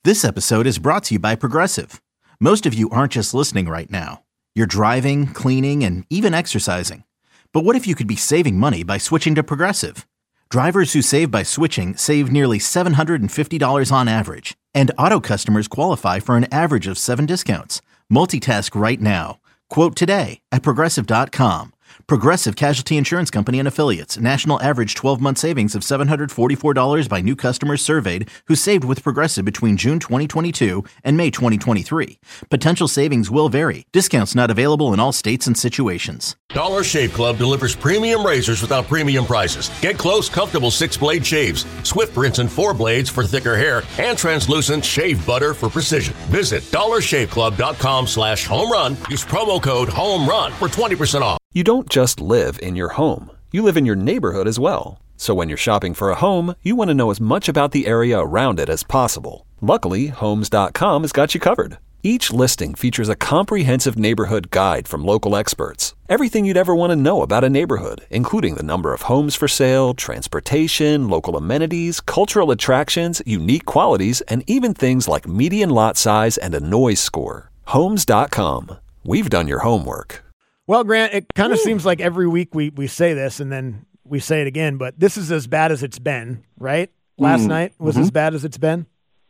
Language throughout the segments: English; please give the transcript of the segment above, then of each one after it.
This episode is brought to you by Progressive. Most of you aren't just listening right now. You're driving, cleaning, and even exercising. But what if you could be saving money by switching to Progressive? Drivers who save by switching save nearly $750 on average. And auto customers qualify for an average of 7 discounts. Multitask right now. Quote today at Progressive.com. Progressive Casualty Insurance Company and Affiliates. National average 12-month savings of $744 by new customers surveyed who saved with Progressive between June 2022 and May 2023. Potential savings will vary. Discounts not available in all states and situations. Dollar Shave Club delivers premium razors without premium prices. Get close, comfortable 6-blade shaves, swift rinse and 4 blades for thicker hair, and translucent shave butter for precision. Visit dollarshaveclub.com/home run. Use promo code HOMERUN for 20% off. You don't just live in your home. You live in your neighborhood as well. So when you're shopping for a home, you want to know as much about the area around it as possible. Luckily, Homes.com has got you covered. Each listing features a comprehensive neighborhood guide from local experts. Everything you'd ever want to know about a neighborhood, including the number of homes for sale, transportation, local amenities, cultural attractions, unique qualities, and even things like median lot size and a noise score. Homes.com. We've done your homework. Well, Grant, it kind of seems like every week we say this and then we say it again, but this is as bad as it's been, right? Last night was as bad as it's been?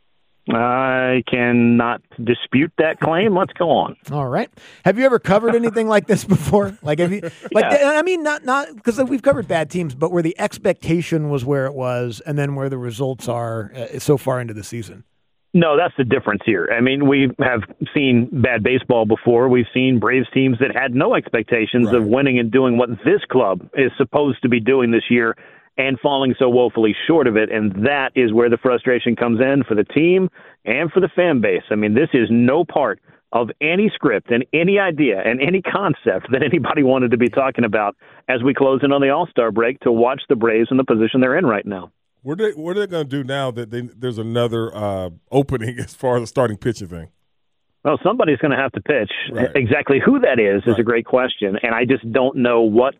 I cannot dispute that claim. Let's go on. All right. Have you ever covered anything like this before? Like, have you? Like, yeah. I mean, not because we've covered bad teams, but where the expectation was where it was, and then where the results are so far into the season. No, that's the difference here. I mean, we have seen bad baseball before. We've seen Braves teams that had no expectations of winning and doing what this club is supposed to be doing this year and falling so woefully short of it. And that is where the frustration comes in for the team and for the fan base. I mean, this is no part of any script and any idea and any concept that anybody wanted to be talking about as we close in on the All-Star break to watch the Braves in the position they're in right now. What are they going to do now that there's another opening as far as the starting pitching thing? Well, somebody's going to have to pitch. Right. Exactly who that is a great question, and I just don't know what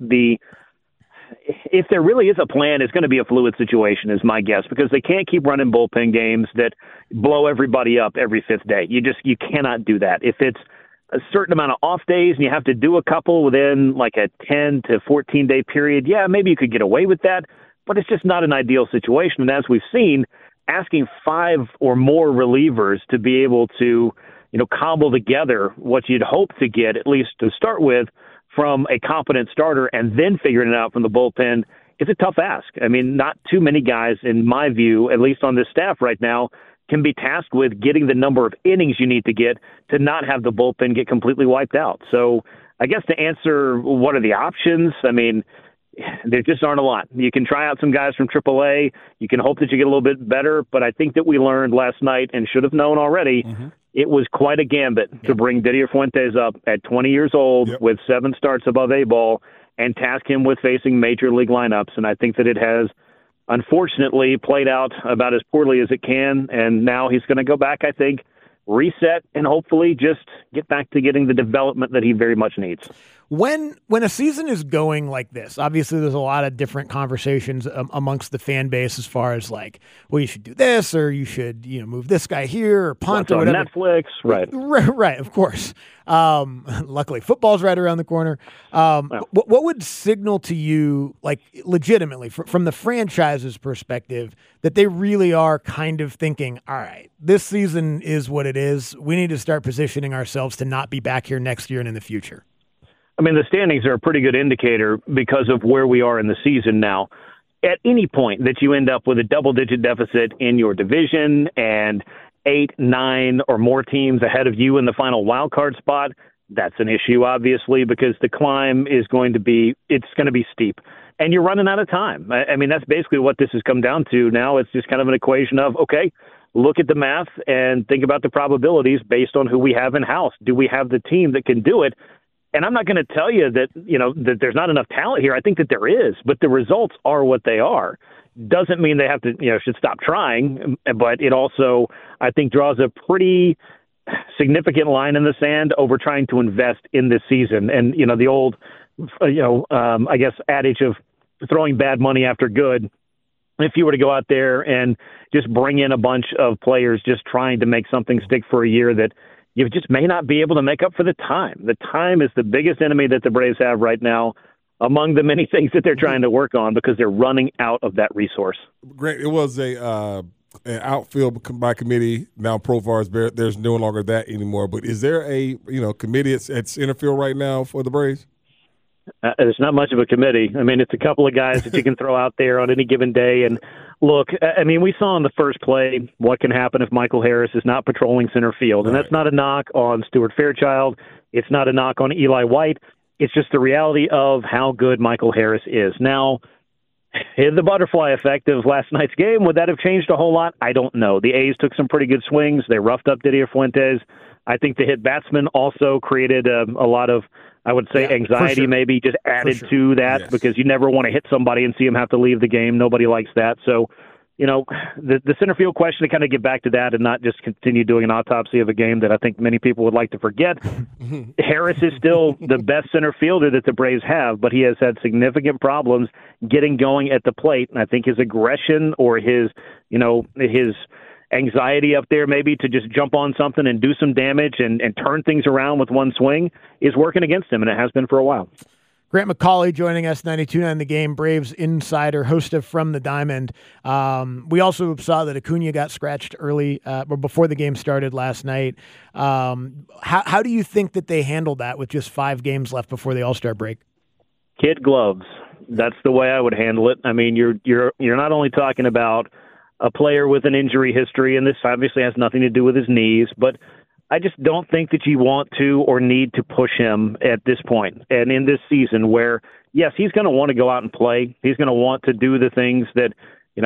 if there really is a plan, it's going to be a fluid situation is my guess, because they can't keep running bullpen games that blow everybody up every 5th day. You cannot do that. If it's a certain amount of off days and you have to do a couple within like a 10 to 14 day period, yeah, maybe you could get away with that. But it's just not an ideal situation. And as we've seen, asking 5 or more relievers to be able to, cobble together what you'd hope to get, at least to start with, from a competent starter and then figuring it out from the bullpen, is a tough ask. I mean, not too many guys, in my view, at least on this staff right now, can be tasked with getting the number of innings you need to get to not have the bullpen get completely wiped out. So I guess to answer what are the options, I mean, there just aren't a lot. You can try out some guys from AAA. You can hope that you get a little bit better, but I think that we learned last night and should have known already, it was quite a gambit to bring Didier Fuentes up at 20 years old with 7 starts above A-ball and task him with facing major league lineups. And I think that it has unfortunately played out about as poorly as it can, and now he's going to go back, I think, reset, and hopefully just get back to getting the development that he very much needs. When a season is going like this, obviously there's a lot of different conversations amongst the fan base as far as like, well, you should do this, or you should, move this guy here, or punt, or whatever. Netflix, right? Right, of course. Luckily, football's right around the corner. What would signal to you, like legitimately, from the franchise's perspective, that they really are kind of thinking, all right, this season is what it is. We need to start positioning ourselves to not be back here next year and in the future? I mean, the standings are a pretty good indicator because of where we are in the season now. At any point that you end up with a double-digit deficit in your division and 8, 9, or more teams ahead of you in the final wild card spot, that's an issue, obviously, because the climb is going to be steep. And you're running out of time. I mean, that's basically what this has come down to now. It's just kind of an equation of, okay, look at the math and think about the probabilities based on who we have in-house. Do we have the team that can do it? And I'm not going to tell you that, that there's not enough talent here. I think that there is, but the results are what they are. Doesn't mean they have to, should stop trying, but it also, I think, draws a pretty significant line in the sand over trying to invest in this season. And, the old, I guess, adage of throwing bad money after good if you were to go out there and just bring in a bunch of players just trying to make something stick for a year that you just may not be able to make up for the time. The time is the biggest enemy that the Braves have right now among the many things that they're trying to work on because they're running out of that resource. Grant, it was an outfield by committee. Now Profar, there's no longer that anymore. But is there a committee at center field right now for the Braves? There's not much of a committee. I mean, it's a couple of guys that you can throw out there on any given day. And look, I mean, we saw in the first play what can happen if Michael Harris is not patrolling center field. And that's not a knock on Stuart Fairchild. It's not a knock on Eli White. It's just the reality of how good Michael Harris is. Now, the butterfly effect of last night's game, would that have changed a whole lot? I don't know. The A's took some pretty good swings. They roughed up Didier Fuentes. I think the hit batsman also created a lot of, I would say, anxiety maybe just added to that because you never want to hit somebody and see them have to leave the game. Nobody likes that. So, the center field question, to kind of get back to that and not just continue doing an autopsy of a game that I think many people would like to forget. Harris is still the best center fielder that the Braves have, but he has had significant problems getting going at the plate. And I think his aggression or his anxiety up there maybe to just jump on something and do some damage and turn things around with one swing is working against him, and it has been for a while. Grant McCauley joining us, 92.9 The Game, Braves insider, host of From the Diamond. We also saw that Acuna got scratched early or before the game started last night. How do you think that they handled that with just 5 games left before the All-Star break? Kid gloves. That's the way I would handle it. I mean, you're not only talking about a player with an injury history, and this obviously has nothing to do with his knees, but I just don't think that you want to or need to push him at this point. And in this season where, yes, he's going to want to go out and play. He's going to want to do the things that,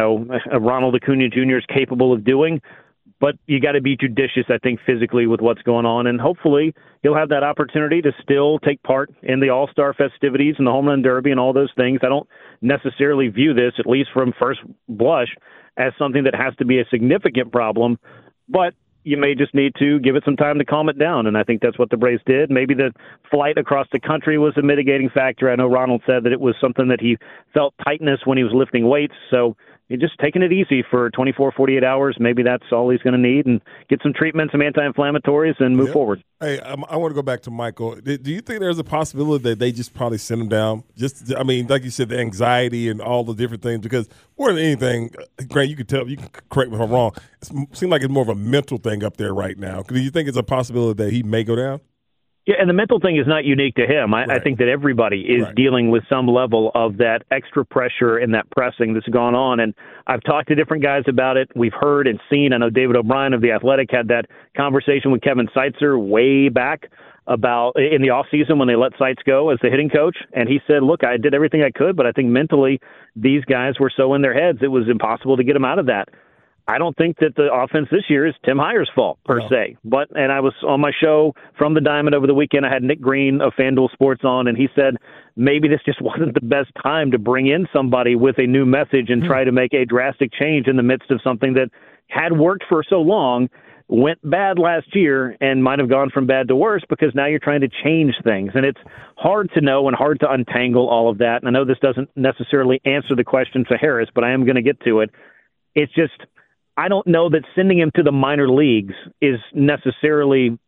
Ronald Acuna Jr. is capable of doing. But you got to be judicious, I think, physically with what's going on. And hopefully he'll have that opportunity to still take part in the All-Star festivities and the Home Run Derby and all those things. I don't necessarily view this, at least from first blush, as something that has to be a significant problem. But you may just need to give it some time to calm it down, and I think that's what the Braves did. Maybe the flight across the country was a mitigating factor. I know Ronald said that it was something that he felt tightness when he was lifting weights, so you're just taking it easy for 24, 48 hours. Maybe that's all he's going to need, and get some treatment, some anti-inflammatories, and move forward. Hey, I want to go back to Michael. Do you think there's a possibility that they just probably send him down? Like you said, the anxiety and all the different things, because more than anything, Grant, you can correct me if I'm wrong, it seems like it's more of a mental thing up there right now. Do you think it's a possibility that he may go down? Yeah, and the mental thing is not unique to him. I think that everybody is dealing with some level of that extra pressure and that pressing that's gone on. And I've talked to different guys about it. We've heard and seen. I know David O'Brien of The Athletic had that conversation with Kevin Seitzer way back about in the offseason when they let Seitz go as the hitting coach. And he said, look, I did everything I could, but I think mentally these guys were so in their heads it was impossible to get them out of that. I don't think that the offense this year is Tim Heyer's fault, per se. And I was on my show From the Diamond over the weekend. I had Nick Green of FanDuel Sports on, and he said maybe this just wasn't the best time to bring in somebody with a new message and try to make a drastic change in the midst of something that had worked for so long, went bad last year, and might have gone from bad to worse because now you're trying to change things. And it's hard to know and hard to untangle all of that. And I know this doesn't necessarily answer the question to Harris, but I am going to get to it. It's just – I don't know that sending him to the minor leagues is necessarily,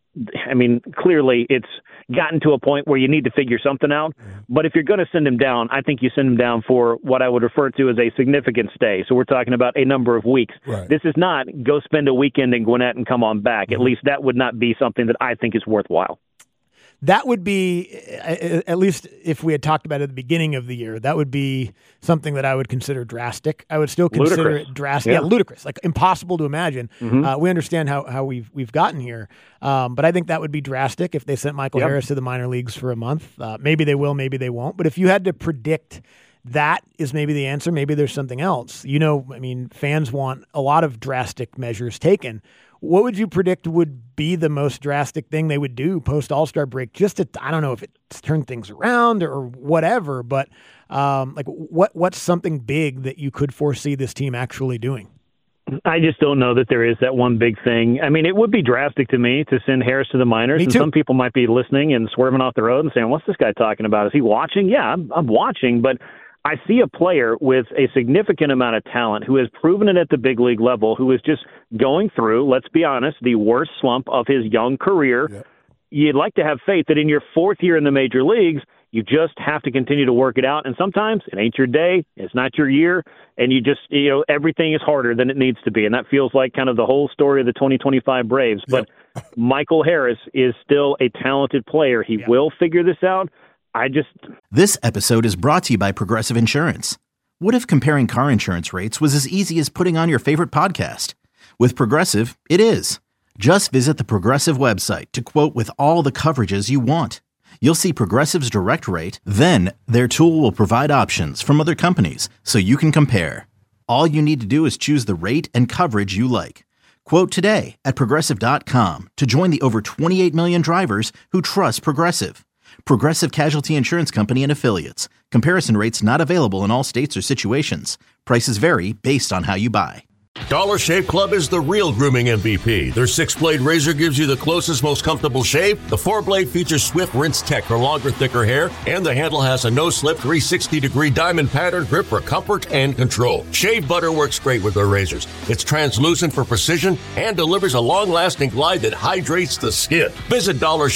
clearly it's gotten to a point where you need to figure something out. But if you're going to send him down, I think you send him down for what I would refer to as a significant stay. So we're talking about a number of weeks. Right. This is not go spend a weekend in Gwinnett and come on back. At least that would not be something that I think is worthwhile. That would be, at least if we had talked about it at the beginning of the year, that would be something that I would consider drastic. I would still consider it drastic. Yeah, ludicrous, like impossible to imagine. We understand how we've gotten here, but I think that would be drastic if they sent Michael Harris to the minor leagues for a month. Maybe they will, maybe they won't. But if you had to predict that is maybe the answer, maybe there's something else. Fans want a lot of drastic measures taken. What would you predict would be the most drastic thing they would do post All-Star break? Just to, I don't know if it's turn things around or whatever, but what's something big that you could foresee this team actually doing? I just don't know that there is that one big thing. It would be drastic to me to send Harris to the minors. And some people might be listening and swerving off the road and saying, what's this guy talking about? Is he watching? Yeah, I'm watching, but I see a player with a significant amount of talent who has proven it at the big league level, who is just going through, let's be honest, the worst slump of his young career. Yep. You'd like to have faith that in your fourth year in the major leagues, you just have to continue to work it out. And sometimes it ain't your day, it's not your year, and you just, everything is harder than it needs to be. And that feels like kind of the whole story of the 2025 Braves. Yep. But Michael Harris is still a talented player. He will figure this out. This episode is brought to you by Progressive Insurance. What if comparing car insurance rates was as easy as putting on your favorite podcast? With Progressive, it is. Just visit the Progressive website to quote with all the coverages you want. You'll see Progressive's direct rate, then their tool will provide options from other companies so you can compare. All you need to do is choose the rate and coverage you like. Quote today at Progressive.com to join the over 28 million drivers who trust Progressive. Progressive Casualty Insurance Company and Affiliates. Comparison rates not available in all states or situations. Prices vary based on how you buy. Dollar Shave Club is the real grooming MVP. Their 6-blade razor gives you the closest, most comfortable shave. The 4-blade features swift rinse tech for longer, thicker hair. And the handle has a no-slip 360-degree diamond pattern grip for comfort and control. Shave butter works great with their razors. It's translucent for precision and delivers a long-lasting glide that hydrates the skin. Visit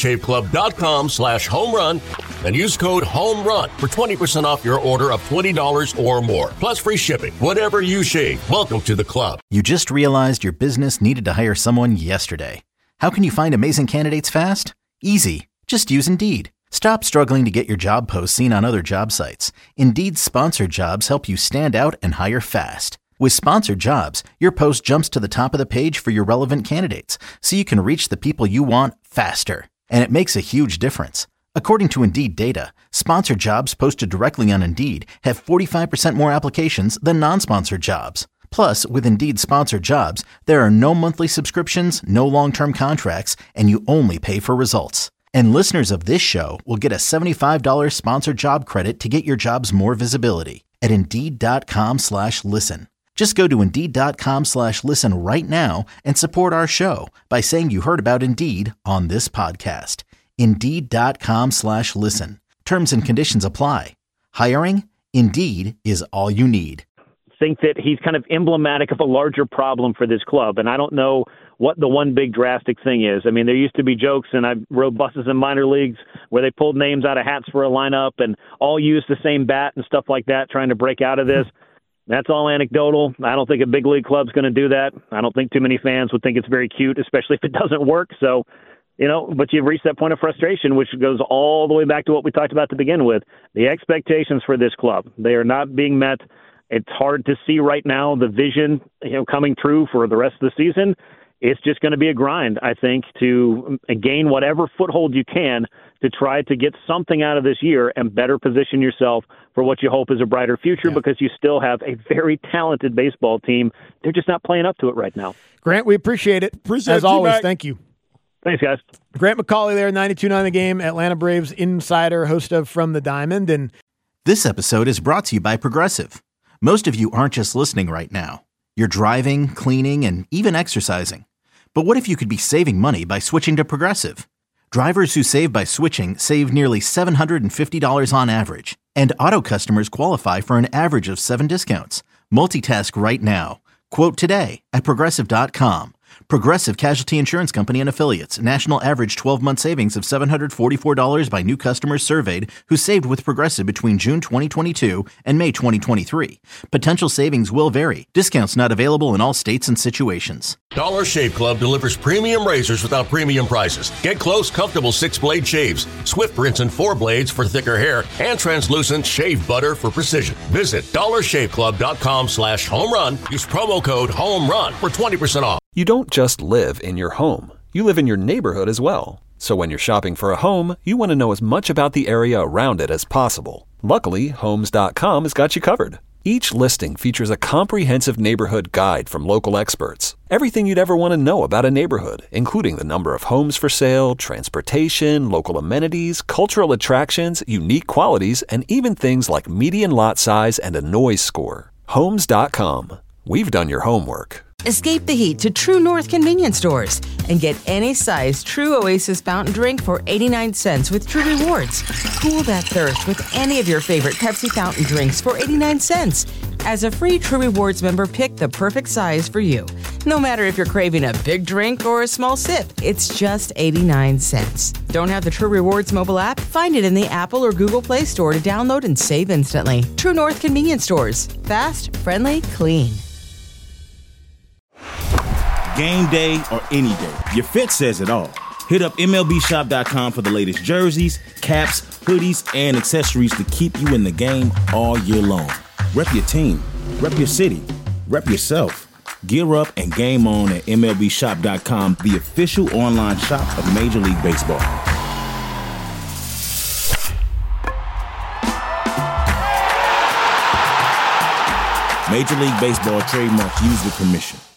DollarShaveClub.com/homerun and use code HOMERUN for 20% off your order of $20 or more. Plus free shipping. Whatever you shave, welcome to the club. You just realized your business needed to hire someone yesterday. How can you find amazing candidates fast? Easy. Just use Indeed. Stop struggling to get your job posts seen on other job sites. Indeed's sponsored jobs help you stand out and hire fast. With sponsored jobs, your post jumps to the top of the page for your relevant candidates, so you can reach the people you want faster. And it makes a huge difference. According to Indeed data, sponsored jobs posted directly on Indeed have 45% more applications than non-sponsored jobs. Plus, with Indeed sponsored jobs, there are no monthly subscriptions, no long-term contracts, and you only pay for results. And listeners of this show will get a $75 sponsored job credit to get your jobs more visibility at Indeed.com/listen. Just go to Indeed.com/listen right now and support our show by saying you heard about Indeed on this podcast. Indeed.com/listen. Terms and conditions apply. Hiring? Indeed is all you need. Think that he's kind of emblematic of a larger problem for this club. And I don't know what the one big drastic thing is. I mean, there used to be jokes, and I rode buses in minor leagues where they pulled names out of hats for a lineup and all used the same bat and stuff like that, trying to break out of this. That's all anecdotal. I don't think a big league club's going to do that. I don't think too many fans would think it's very cute, especially if it doesn't work. So, but you've reached that point of frustration, which goes all the way back to what we talked about to begin with. The expectations for this club, they are not being met. It's hard to see right now the vision, coming true for the rest of the season. It's just going to be a grind, I think, to gain whatever foothold you can to try to get something out of this year and better position yourself for what you hope is a brighter future, because you still have a very talented baseball team. They're just not playing up to it right now. Grant, we appreciate it. As always, thank you. Thanks, guys. Grant McCauley there, 92.9 The Game, Atlanta Braves insider, host of From the Diamond. And this episode is brought to you by Progressive. Most of you aren't just listening right now. You're driving, cleaning, and even exercising. But what if you could be saving money by switching to Progressive? Drivers who save by switching save nearly $750 on average. And auto customers qualify for an average of 7 discounts. Multitask right now. Quote today at Progressive.com. Progressive Casualty Insurance Company and Affiliates. National average 12-month savings of $744 by new customers surveyed who saved with Progressive between June 2022 and May 2023. Potential savings will vary. Discounts not available in all states and situations. Dollar Shave Club delivers premium razors without premium prices. Get close, comfortable 6-blade shaves, swift rinse and 4 blades for thicker hair, and translucent shave butter for precision. Visit DollarShaveClub.com/homerun. Use promo code HOMERUN for 20% off. You don't just live in your home. You live in your neighborhood as well. So when you're shopping for a home, you want to know as much about the area around it as possible. Luckily, Homes.com has got you covered. Each listing features a comprehensive neighborhood guide from local experts. Everything you'd ever want to know about a neighborhood, including the number of homes for sale, transportation, local amenities, cultural attractions, unique qualities, and even things like median lot size and a noise score. Homes.com. We've done your homework. Escape the heat to True North convenience stores and get any size True Oasis fountain drink for 89 cents with True Rewards. Cool that thirst with any of your favorite Pepsi fountain drinks for 89 cents. As a free True Rewards member, pick the perfect size for you. No matter if you're craving a big drink or a small sip, it's just 89 cents. Don't have the True Rewards mobile app? Find it in the Apple or Google Play Store to download and save instantly. True North convenience stores. Fast, friendly, clean. Game day or any day, your fit says it all. Hit up MLBshop.com for the latest jerseys, caps, hoodies, and accessories to keep you in the game all year long. Rep your team, rep your city, rep yourself. Gear up and game on at MLBshop.com, the official online shop of Major League Baseball. Major League Baseball trademarks used with permission.